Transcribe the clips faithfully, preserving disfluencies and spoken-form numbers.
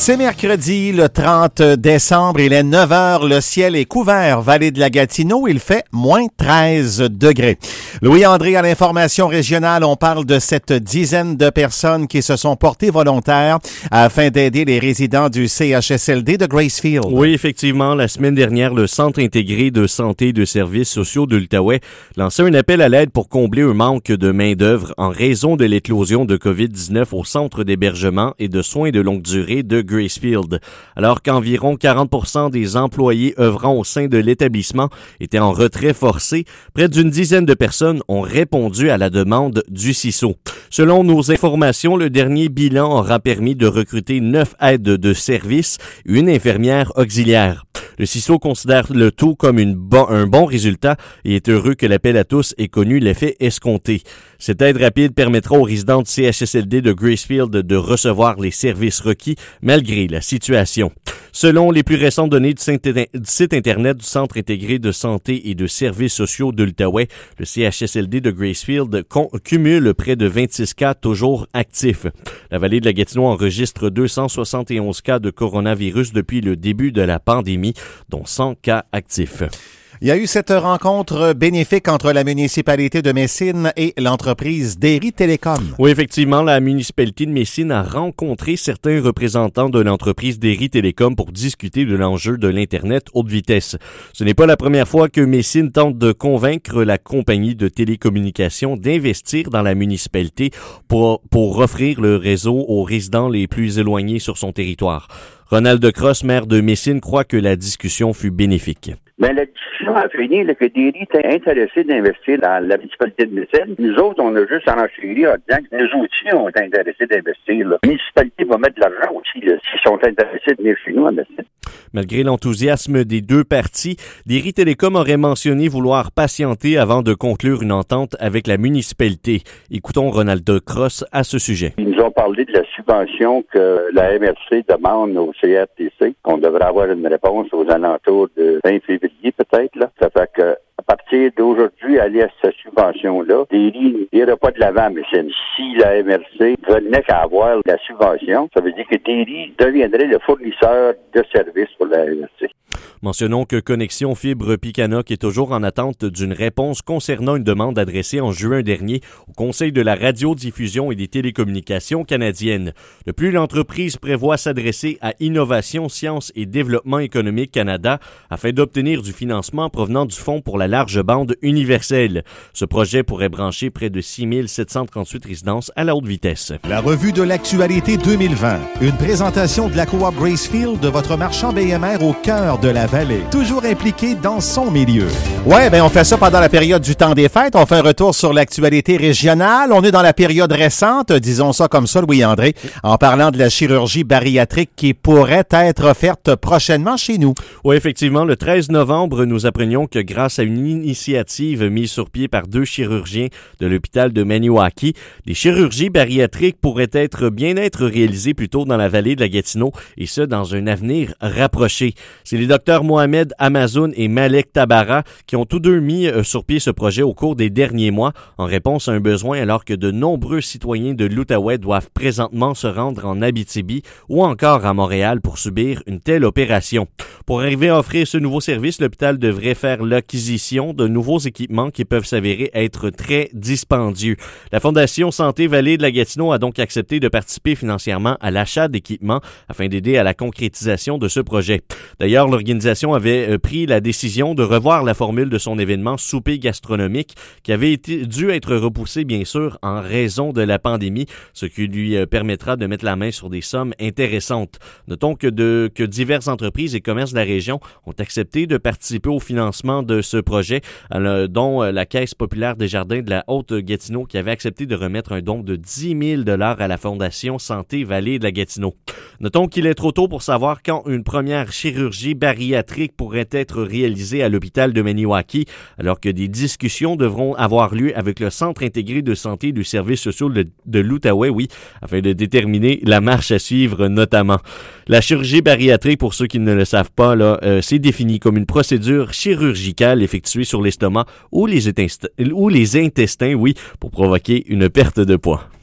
C'est mercredi, le trente décembre, il est neuf heures, le ciel est couvert. Vallée de la Gatineau, il fait moins treize degrés. Louis-André, à l'information régionale, on parle de cette dizaine de personnes qui se sont portées volontaires afin d'aider les résidents du C H S L D de Gracefield. Oui, effectivement, la semaine dernière, le Centre intégré de santé et de services sociaux de l'Outaouais lançait un appel à l'aide pour combler un manque de main-d'œuvre en raison de l'éclosion de covid dix-neuf au centre d'hébergement et de soins de longue durée de Gracefield. Alors qu'environ quarante pour cent des employés œuvrant au sein de l'établissement étaient en retrait forcé, près d'une dizaine de personnes ont répondu à la demande du C I S O. Selon nos informations, le dernier bilan aura permis de recruter neuf aides de service et une infirmière auxiliaire. Le C I S O considère le tout comme une bon, un bon résultat et est heureux que l'appel à tous ait connu l'effet escompté. Cette aide rapide permettra aux résidents du C H S L D de Gracefield de recevoir les services requis malgré la situation. Selon les plus récentes données du site Internet du Centre intégré de santé et de services sociaux de l'Outaouais, le C H S L D de Gracefield cumule près de vingt-six cas toujours actifs. La vallée de la Gatineau enregistre deux cent soixante et onze cas de coronavirus depuis le début de la pandémie, dont cent cas actifs. Il y a eu cette rencontre bénéfique entre la municipalité de Messine et l'entreprise Derry Télécom. Oui, effectivement, la municipalité de Messine a rencontré certains représentants de l'entreprise Derry Télécom pour discuter de l'enjeu de l'Internet haute vitesse. Ce n'est pas la première fois que Messine tente de convaincre la compagnie de télécommunications d'investir dans la municipalité pour, pour offrir le réseau aux résidents les plus éloignés sur son territoire. Ronald Decross, maire de Messine, croit que la discussion fut bénéfique. Mais la discussion a fini là, que Derry était intéressé d'investir dans la municipalité de Messine. Nous autres, on a juste enchéri en disant que nous aussi, on est intéressés d'investir. Là. La municipalité va mettre de l'argent aussi là, s'ils sont intéressés de venir chez nous à Messine. Malgré l'enthousiasme des deux parties, Derry Télécom aurait mentionné vouloir patienter avant de conclure une entente avec la municipalité. Écoutons Ronald Decross à ce sujet. Ils nous ont parlé de la subvention que la M R C demande au C R T C. On devrait avoir une réponse aux alentours de fin février peut-être. Là. Ça fait que à partir d'aujourd'hui, aller à cette subvention-là, Derry n'ira pas de l'avant, mais si la M R C venait qu'à avoir la subvention, ça veut dire que Derry deviendrait le fournisseur de services pour la M R C. Mentionnons que Connexion Fibre Picanoc est toujours en attente d'une réponse concernant une demande adressée en juin dernier au Conseil de la radiodiffusion et des télécommunications canadiennes. De plus, l'entreprise prévoit s'adresser à Innovation, Sciences et Développement économique Canada afin d'obtenir du financement provenant du Fonds pour la large bande universelle. Ce projet pourrait brancher près de six mille sept cent trente-huit résidences à la haute vitesse. La revue de l'actualité deux mille vingt. Une présentation de la coop Gracefield, de votre marchand B M R au cœur de la vallée. Toujours impliqué dans son milieu. Ouais, ben on fait ça pendant la période du temps des fêtes. On fait un retour sur l'actualité régionale. On est dans la période récente, disons ça comme ça, Louis-André, en parlant de la chirurgie bariatrique qui pourrait être offerte prochainement chez nous. Oui, effectivement, le treize novembre, nous apprenions que grâce à une initiative mise sur pied par deux chirurgiens de l'hôpital de Maniwaki, des chirurgies bariatriques pourraient être bien être réalisées plus tôt dans la vallée de la Gatineau, et ce, dans un avenir rapproché. C'est les docteurs Mohamed Amazoun et Malek Tabara qui ont tous deux mis sur pied ce projet au cours des derniers mois en réponse à un besoin alors que de nombreux citoyens de l'Outaouais doivent présentement se rendre en Abitibi ou encore à Montréal pour subir une telle opération. Pour arriver à offrir ce nouveau service, l'hôpital devrait faire l'acquisition de nouveaux équipements qui peuvent s'avérer être très dispendieux. La Fondation Santé Vallée de la Gatineau a donc accepté de participer financièrement à l'achat d'équipements afin d'aider à la concrétisation de ce projet. D'ailleurs, l'organisation avait pris la décision de revoir la formule de son événement souper gastronomique qui avait été, dû être repoussé bien sûr en raison de la pandémie, ce qui lui permettra de mettre la main sur des sommes intéressantes. Notons que, de, que diverses entreprises et commerces de la région ont accepté de participer au financement de ce projet, dont la Caisse populaire des jardins de la Haute-Gatineau qui avait accepté de remettre un don de dix mille dollars à la Fondation Santé Vallée de la Gatineau. Notons qu'il est trop tôt pour savoir quand une première chirurgie bariatrique pourrait être réalisée à l'hôpital de Maniwaki, alors que des discussions devront avoir lieu avec le Centre intégré de santé et du service social de, de l'Outaouais, oui, afin de déterminer la marche à suivre notamment. La chirurgie bariatrique, pour ceux qui ne le savent pas, là, euh, c'est défini comme une procédure chirurgicale effectuée sur l'estomac ou les, intestins, ou les intestins, oui, pour provoquer une perte de poids.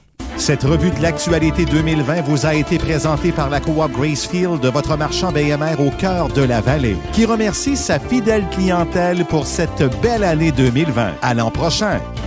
Cette revue de l'actualité deux mille vingt vous a été présentée par la Coop Gracefield, votre marchand B M R au cœur de la vallée, qui remercie sa fidèle clientèle pour cette belle année deux mille vingt. À l'an prochain!